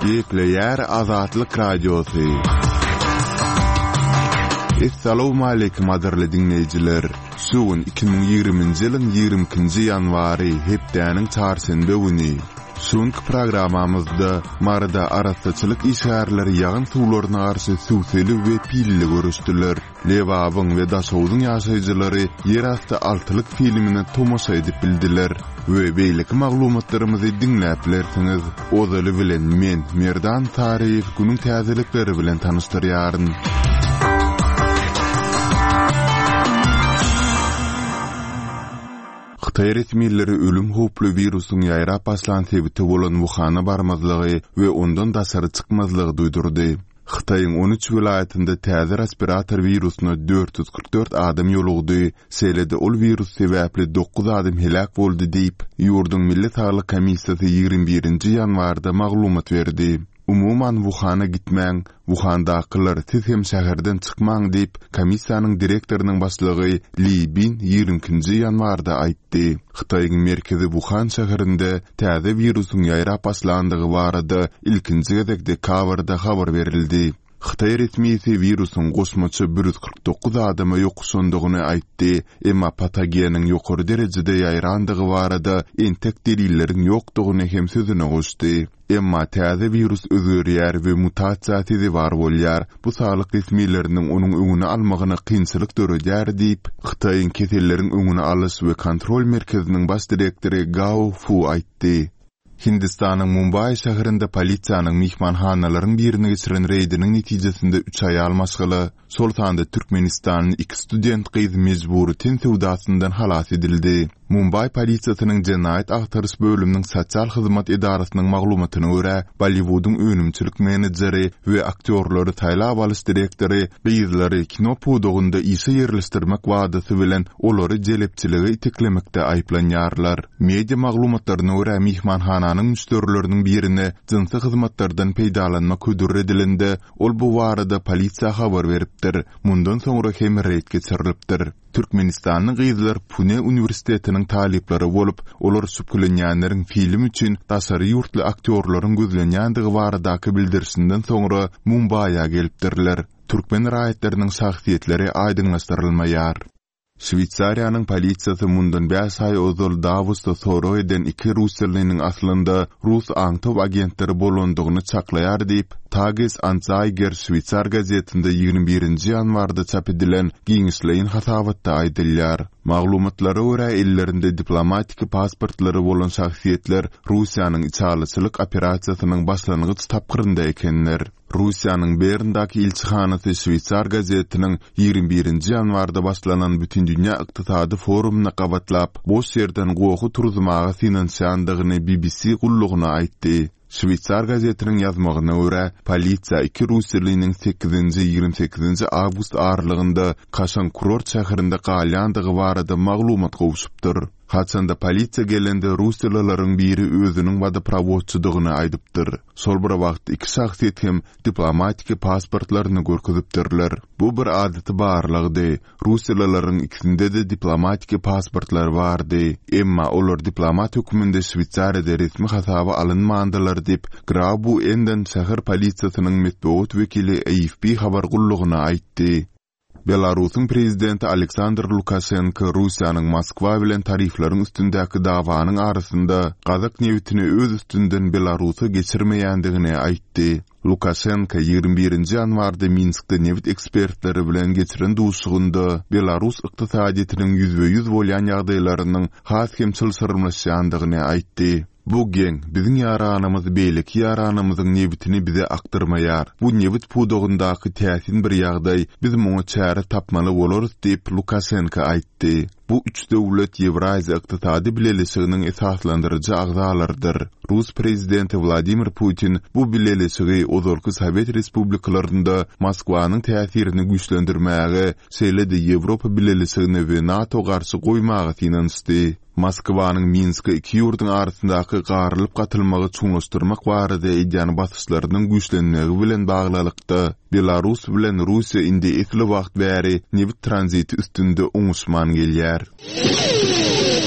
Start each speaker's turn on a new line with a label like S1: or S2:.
S1: Gepleyer Azatlyk Radiosu. Assalamu alaykum aderli dinleyijiler. Sugun 2020-nji ýylyň 22-nji ýanwary hepdäniň çarşembe güni. Şonky programamyzda marada araççylyk işgärleri ýagyn suwlaryna garşy suwsely we pilli görüşdiler. Lewabyň we daşawdyň ýaşaýjylary ýerasty altylyk filmini tomoşa edip bildiler. We beýleki maglumatlarymyzy dinläplersiňiz. Ozaly bilen men Merdan Taryýew günüň täzelikleri bilen tanışdyrýaryn. Xitay resmiýetleri ölüm hoply virusyň ýaýrap başlan sebäbi bolan Wuhan'a barmazlygy we ondan daşary çykmazlygy duýdurdy. Xitayň 13 vilayetinde täze respirator virusyna 444 adam ýolugdy. Selede ol virus sebäpli 9 adam helak boldy diýip ýurdun Milli Saglyk Komissiýasy 21-nji ýanwarda maglumat berdi. Umuman Wuhan'a gitmäň, Wuhan'dakylar siz hem şäherden çykmaň diýip komissiýanyň direktorynyň başlygy Li Bin 20-nji ýanwarda aýtdy. Xitaýyň merkezi Wuhan şäherinde täze virusyň ýaýrap başlandygy barada ilkinji gezekde kabarda habar berildi. Xitay resmiýeti virusyň goşmaçy 149 adama ýokuşandygyny aýtdy, emma patogeniň ýokary derejede ýaýrandygy barada entek delilleriň ýokdugyny hem sözüne goşdy. Emma täze virus özgörýär we mutasiýasy bar bolýar. Bu saglyk resmiýetleriniň onuň öňüne almagyna kynçylyk döredýär diýip Xitaýyň keselleriň öňüne alyş we kontrol merkeziniň baş direktori Gao Fu aýtdy. Hindistanyň Mumbai şäherinde polisiýanyň mihmanhanalaryň birini geçiren reýdiniň netijesinde 3 aýal maşgaly Sultanda Türkmenistanyň 2 student gyz mejbury tin sewdasyndan halas edildi. Mumbai polisiýasynyň jenaýat agtaryş bölüminiň sosial hyzmat edarasynyň maglumatyna görä, Bollywood'un önümçilik menedjeri we aktyorlary taýlap alyş direktori beýizleri kino podugunda işe ýerleşdirmek wadasy bilen olary jelepçiligi iteklemekde aýplanýarlar. Media maglumatlaryna görä mihmanhananyň müşterileriniň birine jinsy hyzmatlardan peýdalanma ködür edilende, ol bu barada polisiýa habar beripdir. Mundan soňra hem reýd geçirilipdir. Türkmenistanyň gyzlar Pune Uniwersitetining talipleri bolup, olar şüphelenýänleriň film üçin daşary ýurtly aktyorlaryň gözlenýändiги baradaky bildirişinden soňra Mumbai'ya gelipdirler. Türkmen raýatlarynyň şahsiýetleri aýdynlaşdyrylmaýar. Şwitsariýanyň polisiýasy mundan 5 ay ozal Davosda soraw eden 2 russiýalynyň aslynda Rus aňtow agentleri bolandygyny çaklaýar diýip Tages Anzeiger Şwitsar gazetinde 21-nji ýanwarda çap edilen giňişleýin hasabatda aýdylýar. Maglumatlara görä ellerinde diplomatik pasportlary bolan şahsiýetler Russiýanyň içalyçylyk operasiýasynyň başlangyç tapgyrynda ekenler. Russiýanyň Berndaky ilçihanasy Şwitsar gazetiniň 21-nji ýanwarda başlanan bütün dünýä ykdysady forumuna gabatlap, boş ýerden gowy turzmaga finansiýandygyny BBC gullugyna aýtdy. Şwitsar gazetiniň ýazmagyna görä, polisiýa 2 russiýalynyň 8-28 awgust aralygynda Kaşan kurort şäherinde galýandygy barada maglumat gowşupdyr. Haçanda polisiýa gelende russiýalylaryň biri özüniň wadapravodçydygyny aýdypdyr. Sol bir wagt 2 şahsiýet hem diplomatik pasportlaryny görkezipdirler. Bu bir adaty barlygy. Russiýalylaryň ikisinde de diplomatik pasportlar bardy. Emma olar diplomat höküminde Şwitsariýada resmi hasaba alynmandylar diýip Grabu enden şäher polisiýasynyň metbuat wekili AFP habar gullugyna aýtdy. Belarusyň prezidenti Aleksandr Lukashenko Russiýanyň Moskwa bilen tariflaryň üstündäki dawanyň arasynda gazak newitini öz üstünden Belarusy geçirmeýändigini aýtdy. Lukashenko 21-nji ýanwarda Minskde newit ekspertleri bilen geçiren duşugynda Belarus ykdysadyetiniň 100% bolýan ýagdaýlarynyň has hem çylşyrmlaşýandygyny aýtdy. Bu geň biziň ýaranymyz beýleki ýaranymyzyň newitini bize aktarmaýar. Bu newit pudugundaky täsin bir ýagdaý biz muňa çäre tapmaly bolarys diýip Lukashenko aýtdy. Bu üç döwlet Ýewraziýa ykdysady bileşiginiň esaslandyrjy agzalardyr. Rus prezidenti Vladimir Putin bu bileşigi ozalky Sowet respublikalarynda Moskwanyň täsirini güýçlendirmäge, şeýle-de Ýewropa bileşigine we NATO garşy goýmagy finansdy. Moskwanyň Minskka 2 ýurduň arasyndaky garylyp gatylmagy çuňlaşdyrmak barada edýän basyşlarynyň güýçlenmegi bilen baglykda Belarus bilen Russiýa indi etli wagt bäri newit tranziti üstünde oňuşman gelýär.